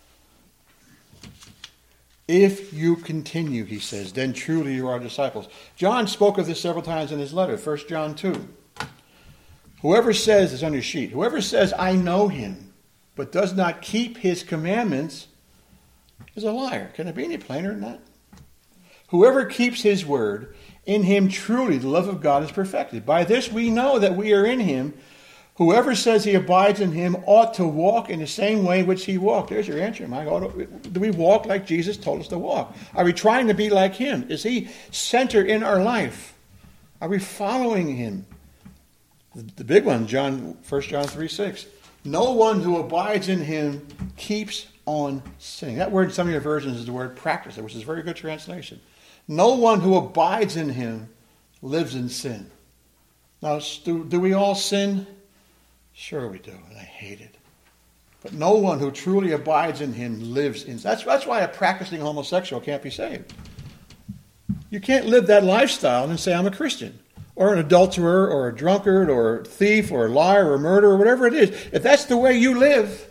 If you continue, he says, then truly you are disciples. John spoke of this several times in his letter, First John two. Whoever says, it's on your sheet, whoever says, I know him, but does not keep his commandments, is a liar. Can it be any plainer than that? Whoever keeps his word, in him truly the love of God is perfected. By this we know that we are in him. Whoever says he abides in him ought to walk in the same way which he walked. There's your answer, Mike. Do we walk like Jesus told us to walk? Are we trying to be like him? Is he center in our life? Are we following him? The big one, John, First John three six. No one who abides in him keeps on sinning. That word in some of your versions is the word practice, which is a very good translation. No one who abides in him lives in sin. Now, do, do we all sin? Sure we do, and I hate it. But no one who truly abides in him lives in sin. That's, that's why a practicing homosexual can't be saved. You can't live that lifestyle and say, I'm a Christian. Or an adulterer, or a drunkard, or a thief, or a liar, or a murderer, or whatever it is. If that's the way you live,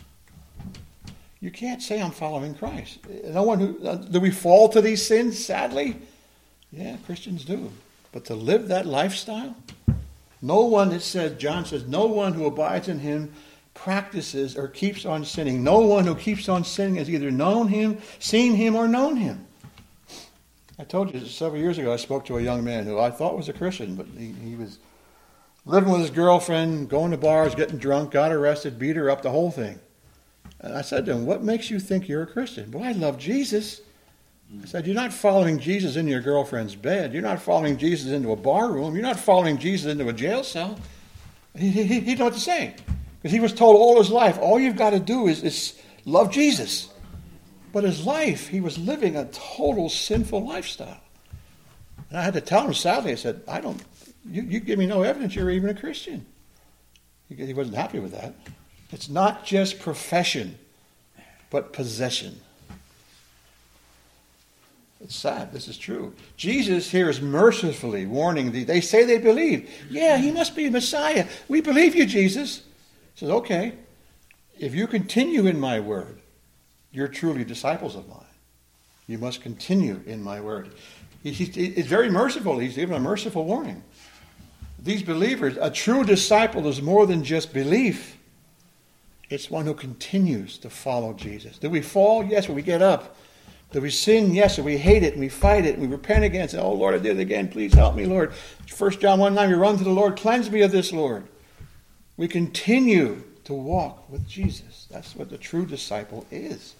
you can't say I'm following Christ. No one who uh, do we fall to these sins, sadly? Yeah, Christians do. But to live that lifestyle, no one, it says, John says, no one who abides in him practices or keeps on sinning. No one who keeps on sinning has either known him, seen him, or known him. I told you several years ago I spoke to a young man who I thought was a Christian, but he, he was living with his girlfriend, going to bars, getting drunk, got arrested, beat her up, the whole thing. And I said to him, what makes you think you're a Christian? Well, I love Jesus. I said, you're not following Jesus into your girlfriend's bed. You're not following Jesus into a bar room. You're not following Jesus into a jail cell. He, he, he didn't know what to say. Because he was told all his life, all you've got to do is, is love Jesus. But his life, he was living a total sinful lifestyle. And I had to tell him sadly, I said, I don't, you, you give me no evidence you're even a Christian. He, he wasn't happy with that. It's not just profession, but possession. It's sad. This is true. Jesus here is mercifully warning thee. They say they believe. Yeah, he must be Messiah. We believe you, Jesus. He says, okay, if you continue in my word, you're truly disciples of mine. You must continue in my word. He, he, he's very merciful. He's given a merciful warning. These believers, a true disciple is more than just belief. It's one who continues to follow Jesus. Do we fall? Yes, but we get up. Do we sin? Yes, and we hate it, and we fight it, and we repent against it. Oh, Lord, I did it again. Please help me, Lord. First John one nine, we run to the Lord. Cleanse me of this, Lord. We continue to walk with Jesus. That's what the true disciple is.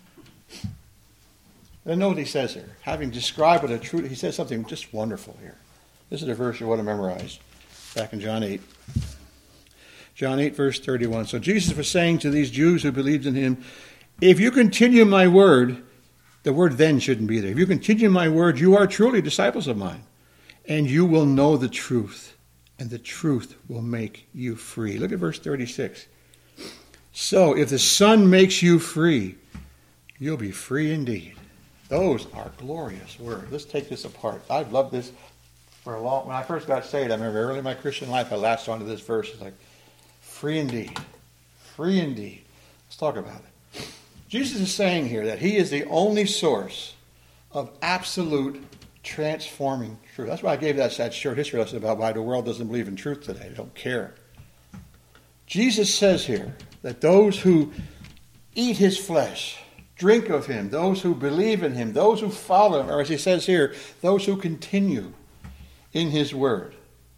And know what he says here. Having described what a true, he says something just wonderful here. This is a verse you want to memorize. Back in John eight. John eight, verse thirty-one. So Jesus was saying to these Jews who believed in him, if you continue my word, the word then shouldn't be there. If you continue my word, you are truly disciples of mine. And you will know the truth. And the truth will make you free. Look at verse thirty-six. So if the Son makes you free, you'll be free indeed. Those are glorious words. Let's take this apart. I've loved this for a long, when I first got saved, I remember early in my Christian life, I latched onto this verse. It's like, free indeed. Free indeed. Let's talk about it. Jesus is saying here that he is the only source of absolute transforming truth. That's why I gave that, that short history lesson about why the world doesn't believe in truth today. They don't care. Jesus says here that those who eat his flesh, drink of him, those who believe in him, those who follow him, or as he says here, those who continue in his word,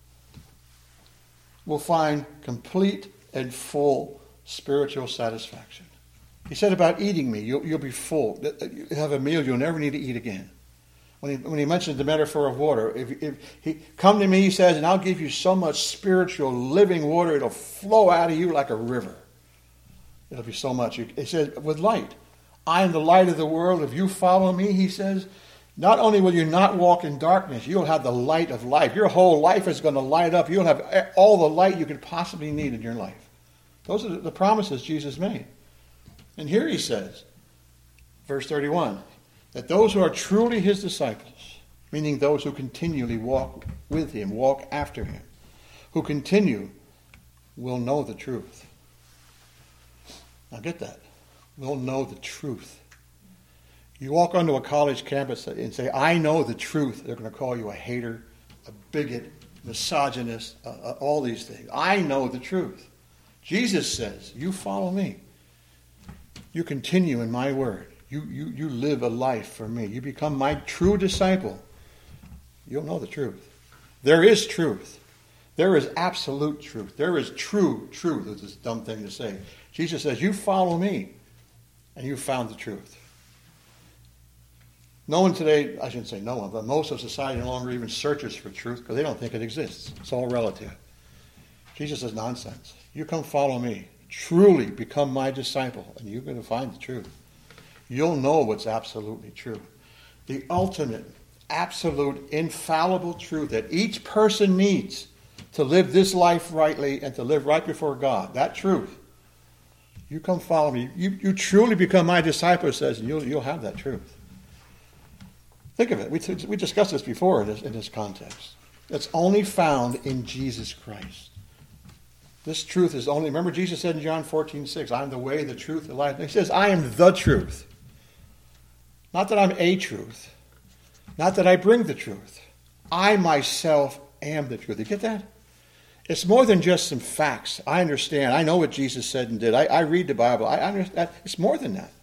will find complete and full spiritual satisfaction. He said about eating me, you'll, you'll be full. You have a meal you'll never need to eat again. When he, when he mentions the metaphor of water, if, if he come to me, he says, and I'll give you so much spiritual living water, it'll flow out of you like a river. It'll be so much. He says, with light. I am the light of the world. If you follow me, he says, not only will you not walk in darkness, you'll have the light of life. Your whole life is going to light up. You'll have all the light you could possibly need in your life. Those are the promises Jesus made. And here he says, verse thirty-one, that those who are truly his disciples, meaning those who continually walk with him, walk after him, who continue, will know the truth. Now get that. Will know the truth. You walk onto a college campus and say, I know the truth. They're going to call you a hater, a bigot, misogynist, uh, uh, all these things. I know the truth. Jesus says, you follow me. You continue in my word. You, you, you live a life for me. You become my true disciple. You'll know the truth. There is truth. There is absolute truth. There is true truth. It's a dumb thing to say. Jesus says, you follow me, and you found the truth. No one today, I shouldn't say no one, but most of society no longer even searches for truth because they don't think it exists. It's all relative. Jesus says, nonsense. You come follow me. Truly become my disciple, and you're going to find the truth. You'll know what's absolutely true. The ultimate, absolute, infallible truth that each person needs to live this life rightly and to live right before God. That truth. You come follow me. You, you truly become my disciple, it says, and you'll, you'll have that truth. Think of it. We, we discussed this before in this, in this context. It's only found in Jesus Christ. This truth is only, remember Jesus said in John fourteen six, I am the way, the truth, the life. He says, I am the truth. Not that I'm a truth. Not that I bring the truth. I myself am the truth. You get that? It's more than just some facts. I understand. I know what Jesus said and did. I, I read the Bible. I understand. It's more than that.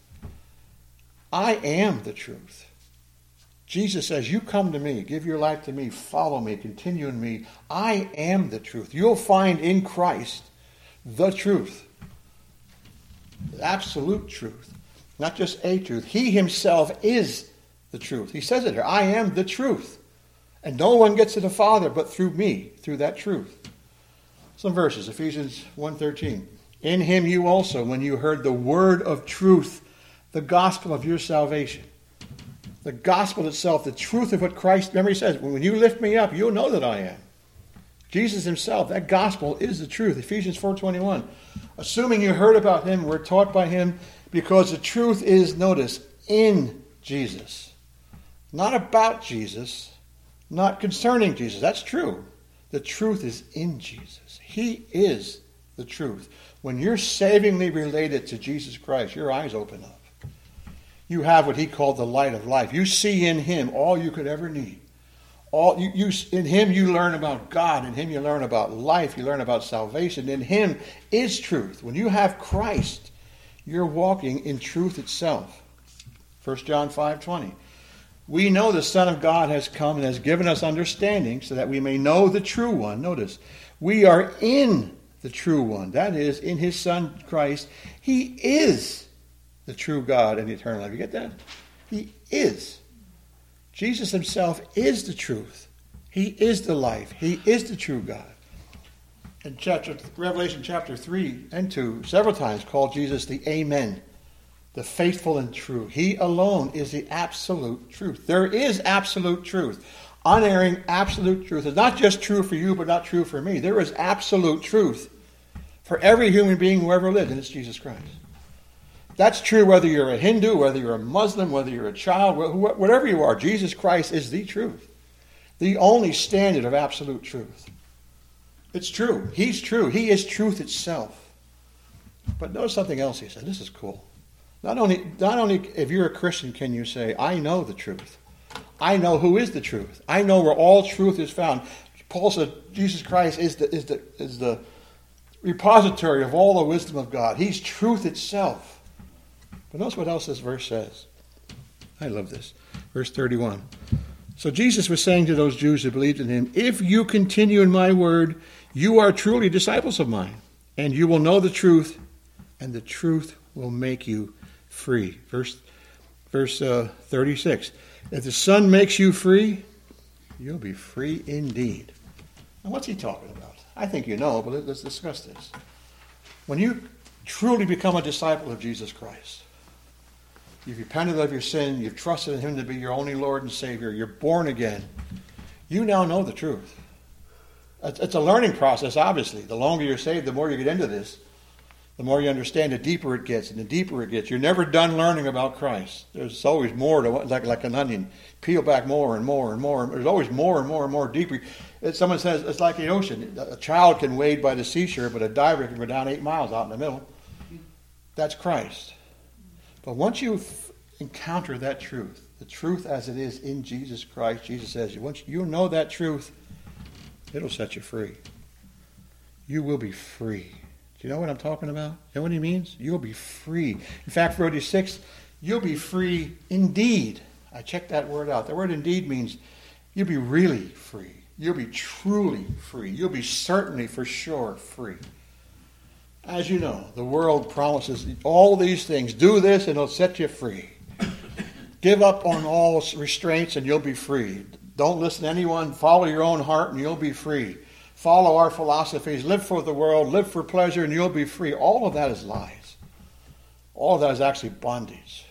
I am the truth. Jesus says, you come to me, give your life to me, follow me, continue in me. I am the truth. You'll find in Christ the truth. The absolute truth. Not just a truth. He himself is the truth. He says it here. I am the truth. And no one gets to the Father but through me, through that truth. Some verses, Ephesians one thirteen. In him you also, when you heard the word of truth, the gospel of your salvation. The gospel itself, the truth of what Christ, remember he says, when you lift me up, you'll know that I am. Jesus himself, that gospel is the truth. Ephesians four twenty-one. Assuming you heard about him, were taught by him, because the truth is, notice, in Jesus. Not about Jesus, not concerning Jesus. That's true. The truth is in Jesus. He is the truth. When you're savingly related to Jesus Christ, your eyes open up. You have what he called the light of life. You see in him all you could ever need. All you, you in him you learn about God. In him you learn about life. You learn about salvation. In him is truth. When you have Christ, you're walking in truth itself. First John five twenty. We know the Son of God has come and has given us understanding so that we may know the true one. Notice, we are in the true one. That is, in his Son Christ. He is the true God and eternal life. You get that? He is. Jesus himself is the truth. He is the life. He is the true God. In chapter, Revelation chapter three and two, several times called Jesus the Amen, the faithful and true. He alone is the absolute truth. There is absolute truth. Unerring absolute truth. It's not just true for you, but not true for me. There is absolute truth for every human being who ever lived, and it's Jesus Christ. That's true whether you're a Hindu, whether you're a Muslim, whether you're a child, whatever you are. Jesus Christ is the truth. The only standard of absolute truth. It's true. He's true. He is truth itself. But notice something else he said. This is cool. Not only, not only if you're a Christian can you say, I know the truth. I know who is the truth. I know where all truth is found. Paul said Jesus Christ is the, is the, is the repository of all the wisdom of God. He's truth itself. But notice what else this verse says. I love this. Verse thirty-one. So Jesus was saying to those Jews who believed in him, if you continue in my word, you are truly disciples of mine, and you will know the truth, and the truth will make you free. Verse, verse uh, thirty-six. If the Son makes you free, you'll be free indeed. Now what's he talking about? I think you know, but let's discuss this. When you truly become a disciple of Jesus Christ, you've repented of your sin, you've trusted in him to be your only Lord and Savior, you're born again, you now know the truth. It's a learning process, obviously. The longer you're saved, the more you get into this, the more you understand, the deeper it gets, and the deeper it gets. You're never done learning about Christ. There's always more to like like an onion. Peel back more and more and more. There's always more and more and more deeper. Someone says it's like the ocean. A child can wade by the seashore, but a diver can go down eight miles out in the middle. That's Christ. But once you encounter that truth, the truth as it is in Jesus Christ, Jesus says, once you know that truth, it'll set you free. You will be free. Do you know what I'm talking about? You know what he means? You'll be free. In fact, forty-six, you'll be free indeed. I checked that word out. The word indeed means you'll be really free. You'll be truly free. You'll be certainly, for sure, free. As you know, the world promises all these things. Do this and it'll set you free. Give up on all restraints and you'll be free. Don't listen to anyone. Follow your own heart and you'll be free. Follow our philosophies. Live for the world. Live for pleasure and you'll be free. All of that is lies. All of that is actually bondage.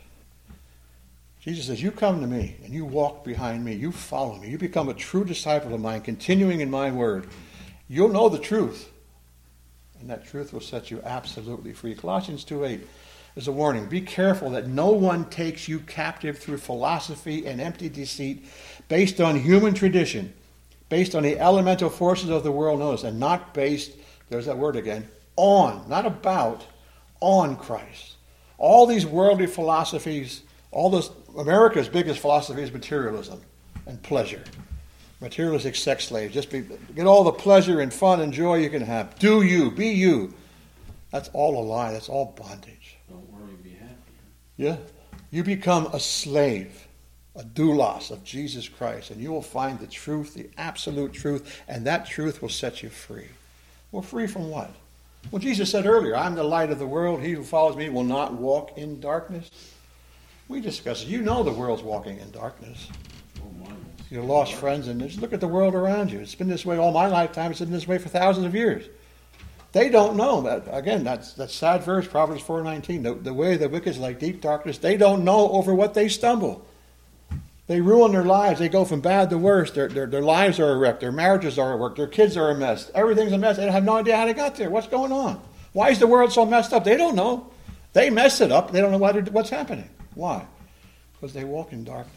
Jesus says, you come to me and you walk behind me. You follow me. You become a true disciple of mine, continuing in my word. You'll know the truth. And that truth will set you absolutely free. Colossians two eight is a warning. Be careful that no one takes you captive through philosophy and empty deceit based on human tradition, based on the elemental forces of the world, notice, and not based, there's that word again, on, not about, on Christ. All these worldly philosophies, all those, America's biggest philosophy is materialism and pleasure. Materialistic sex slaves. Just be, get all the pleasure and fun and joy you can have. Do you, be you. That's all a lie. That's all bondage. Don't worry, be happy. Yeah. You become a slave, a doulos of Jesus Christ, and you will find the truth, the absolute truth, and that truth will set you free. Well, free from what? Well, Jesus said earlier, I'm the light of the world. He who follows me will not walk in darkness. We discussed it. You know the world's walking in darkness. Your lost friends, and just look at the world around you. It's been this way all my lifetime. It's been this way for thousands of years. They don't know. Again, that's that sad verse, Proverbs four nineteen. The, the way of the wicked is like deep darkness. They don't know over what they stumble. They ruin their lives. They go from bad to worse. Their, their, their lives are a wreck. Their marriages are a wreck. Their kids are a mess. Everything's a mess. They have no idea how they got there. What's going on? Why is the world so messed up? They don't know. They messed it up. They don't know what, what's happening. Why? Because they walk in darkness.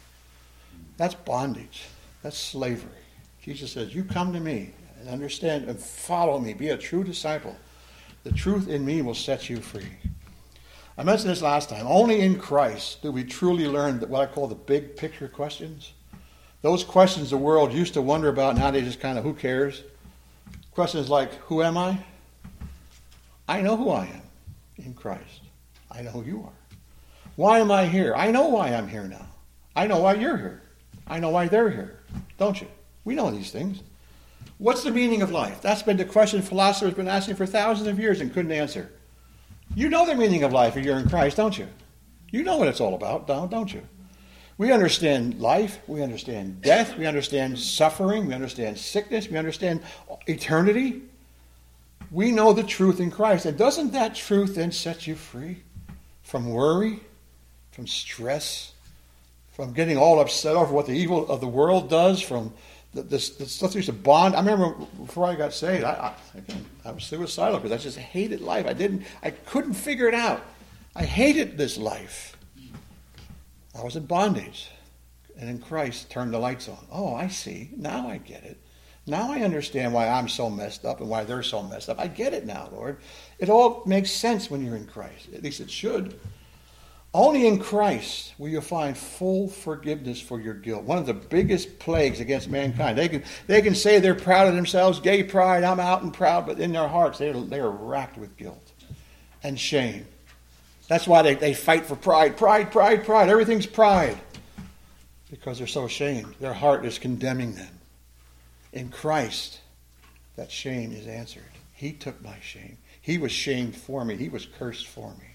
That's bondage. That's slavery. Jesus says, you come to me and understand and follow me. Be a true disciple. The truth in me will set you free. I mentioned this last time. Only in Christ do we truly learn what I call the big picture questions. Those questions the world used to wonder about, now they just kind of, who cares? Questions like, who am I? I know who I am in Christ. I know who you are. Why am I here? I know why I'm here now. I know why you're here. I know why they're here. Don't you? We know these things. What's the meaning of life? That's been the question philosophers have been asking for thousands of years and couldn't answer. You know the meaning of life if you're in Christ, don't you? You know what it's all about, don't you? We understand life. We understand death. We understand suffering. We understand sickness. We understand eternity. We know the truth in Christ. And doesn't that truth then set you free from worry, from stress, from getting all upset over what the evil of the world does, from the, the, the stuff that used to bond? I remember before I got saved, I, I, again, I was suicidal because I just hated life. I didn't, I couldn't figure it out. I hated this life. I was in bondage. And in Christ, turned the lights on. Oh, I see. Now I get it. Now I understand why I'm so messed up and why they're so messed up. I get it now, Lord. It all makes sense when you're in Christ. At least it should. Only in Christ will you find full forgiveness for your guilt. One of the biggest plagues against mankind. They can, they can say they're proud of themselves, gay pride, I'm out and proud, but in their hearts they're, they're racked with guilt and shame. That's why they, they fight for pride. Pride, pride, pride. Everything's pride. Because they're so ashamed. Their heart is condemning them. In Christ, that shame is answered. He took my shame. He was shamed for me. He was cursed for me.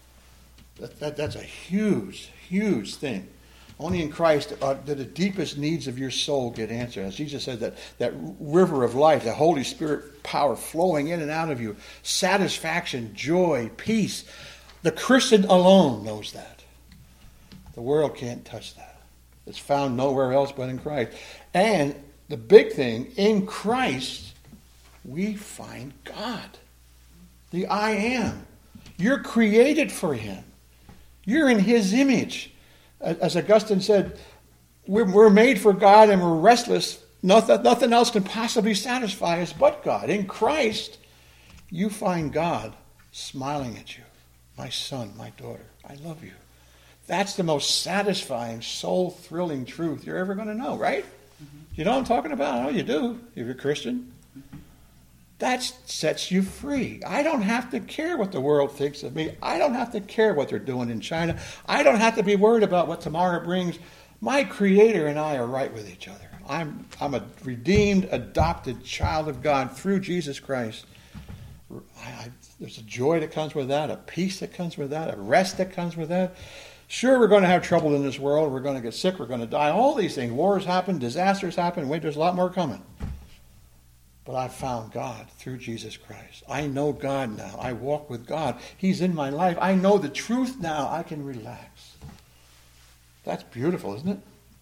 That, that, that's a huge, huge thing. Only in Christ uh, do the deepest needs of your soul get answered. As Jesus said, that, that river of life, the Holy Spirit power flowing in and out of you, satisfaction, joy, peace. The Christian alone knows that. The world can't touch that. It's found nowhere else but in Christ. And the big thing, in Christ, we find God. The I am. You're created for Him. You're in His image. As Augustine said, we're, we're made for God and we're restless. Nothing, nothing else can possibly satisfy us but God. In Christ, you find God smiling at you. My son, my daughter, I love you. That's the most satisfying, soul-thrilling truth you're ever going to know, right? Mm-hmm. You know what I'm talking about? Oh, you do, if you're a Christian. Mm-hmm. That sets you free. I don't have to care what the world thinks of me. I don't have to care what they're doing in China. I don't have to be worried about what tomorrow brings. My Creator and I are right with each other. I'm, I'm a redeemed, adopted child of God through Jesus Christ. I, I, there's a joy that comes with that, a peace that comes with that, a rest that comes with that. Sure, we're going to have trouble in this world. We're going to get sick. We're going to die. All these things. Wars happen. Disasters happen. Wait, there's a lot more coming. But I've found God through Jesus Christ. I know God now. I walk with God. He's in my life. I know the truth now. I can relax. That's beautiful, isn't it?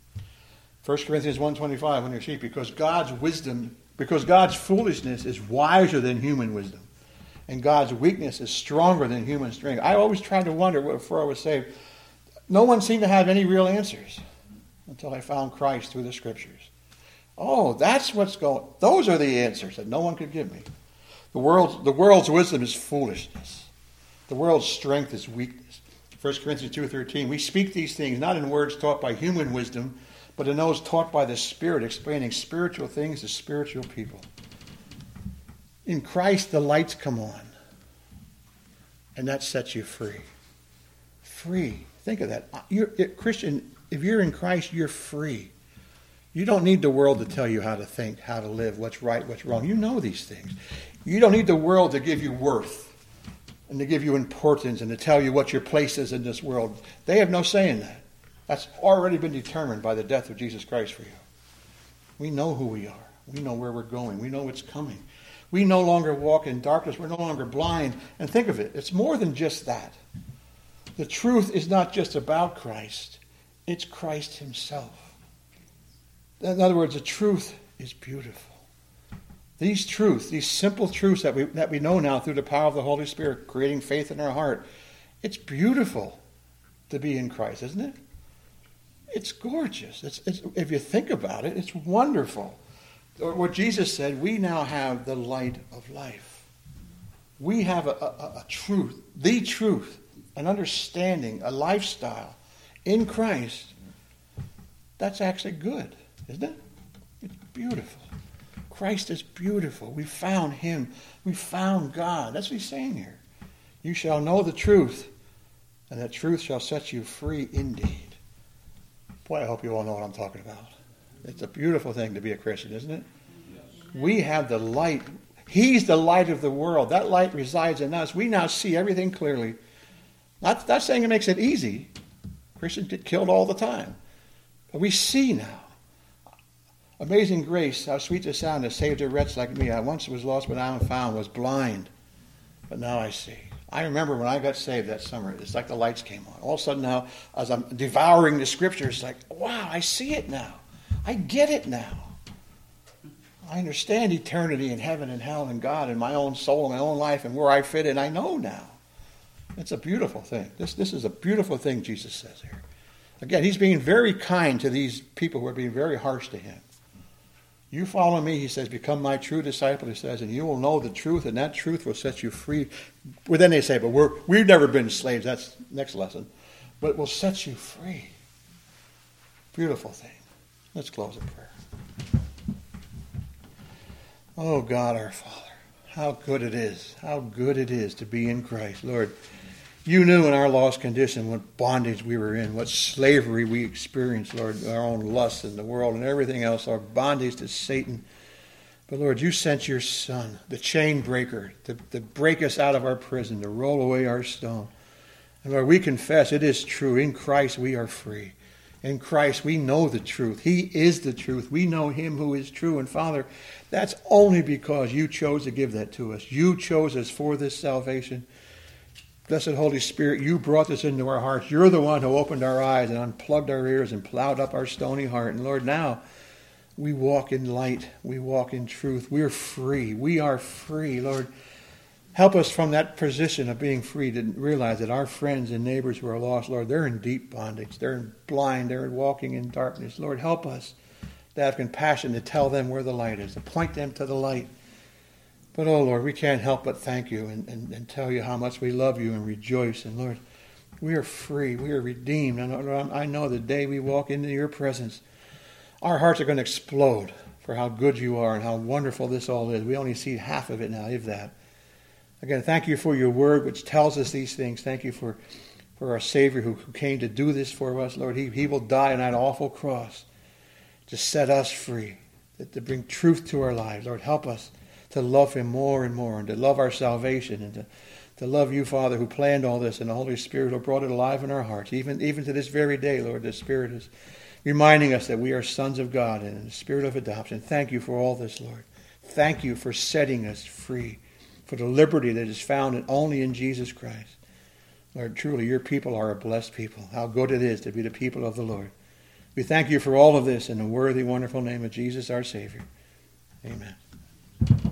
First Corinthians one twenty-five on your sheet. Because God's wisdom, because God's foolishness is wiser than human wisdom. And God's weakness is stronger than human strength. I always tried to wonder before I was saved. No one seemed to have any real answers until I found Christ through the Scriptures. Oh, that's what's going. Those are the answers that no one could give me. The world's, the world's wisdom is foolishness. The world's strength is weakness. First Corinthians two thirteen, we speak these things not in words taught by human wisdom, but in those taught by the Spirit, explaining spiritual things to spiritual people. In Christ, the lights come on, and that sets you free. Free. Think of that. You're, Christian, if you're in Christ, you're free. You don't need the world to tell you how to think, how to live, what's right, what's wrong. You know these things. You don't need the world to give you worth and to give you importance and to tell you what your place is in this world. They have no say in that. That's already been determined by the death of Jesus Christ for you. We know who we are. We know where we're going. We know what's coming. We no longer walk in darkness. We're no longer blind. And think of it. It's more than just that. The truth is not just about Christ. It's Christ Himself. In other words, the truth is beautiful. These truths, these simple truths that we that we know now through the power of the Holy Spirit, creating faith in our heart, it's beautiful to be in Christ, isn't it? It's gorgeous. It's, it's, if you think about it, it's wonderful. What Jesus said, we now have the light of life. We have a, a, a truth, the truth, an understanding, a lifestyle in Christ. That's actually good. isn't it? It's beautiful. Christ is beautiful. We found him. We found God. That's what he's saying here. You shall know the truth, and that truth shall set you free indeed. Boy, I hope you all know what I'm talking about. It's a beautiful thing to be a Christian, isn't it? Yes. We have the light. He's the light of the world. That light resides in us. We now see everything clearly. Not, not saying it makes it easy. Christians get killed all the time. But we see now. Amazing grace, how sweet the sound that saved a wretch like me. I once was lost, but now I'm found, was blind, but now I see. I remember when I got saved that summer, it's like the lights came on. All of a sudden now, as I'm devouring the scriptures, it's like, wow, I see it now. I get it now. I understand eternity and heaven and hell and God and my own soul and my own life and where I fit in. I know now. It's a beautiful thing. This, this is a beautiful thing Jesus says here. Again, he's being very kind to these people who are being very harsh to him. You follow me, he says, become my true disciple, he says, and you will know the truth, and that truth will set you free. Well, then they say, but we're, we've never been slaves. That's next lesson. But it will set you free. Beautiful thing. Let's close in prayer. Oh, God, our Father, how good it is. How good it is to be in Christ. Lord, you knew in our lost condition what bondage we were in, what slavery we experienced, Lord, our own lusts in the world and everything else, our bondage to Satan. But Lord, you sent your Son, the chain breaker, to, to break us out of our prison, to roll away our stone. And Lord, we confess it is true. In Christ we are free. In Christ we know the truth. He is the truth. We know him who is true. And Father, that's only because you chose to give that to us. You chose us for this salvation. Blessed Holy Spirit, you brought this into our hearts. You're the one who opened our eyes and unplugged our ears and plowed up our stony heart. And Lord, now we walk in light. We walk in truth. We're free. We are free. Lord, help us from that position of being free to realize that our friends and neighbors who are lost, Lord, they're in deep bondage. They're blind. They're walking in darkness. Lord, help us to have compassion to tell them where the light is, to point them to the light. But, oh, Lord, we can't help but thank you and, and, and tell you how much we love you and rejoice. And, Lord, we are free. We are redeemed. And Lord, I know the day we walk into your presence, our hearts are going to explode for how good you are and how wonderful this all is. We only see half of it now, if that. Again, thank you for your word, which tells us these things. Thank you for, for our Savior who, who came to do this for us. Lord, he, he will die on that awful cross to set us free, to, to bring truth to our lives. Lord, help us to love him more and more, and to love our salvation, and to, to love you, Father, who planned all this, and the Holy Spirit who brought it alive in our hearts. Even, even to this very day, Lord, the Spirit is reminding us that we are sons of God and in the spirit of adoption. Thank you for all this, Lord. Thank you for setting us free, for the liberty that is found only in Jesus Christ. Lord, truly, your people are a blessed people. How good it is to be the people of the Lord. We thank you for all of this in the worthy, wonderful name of Jesus, our Savior. Amen.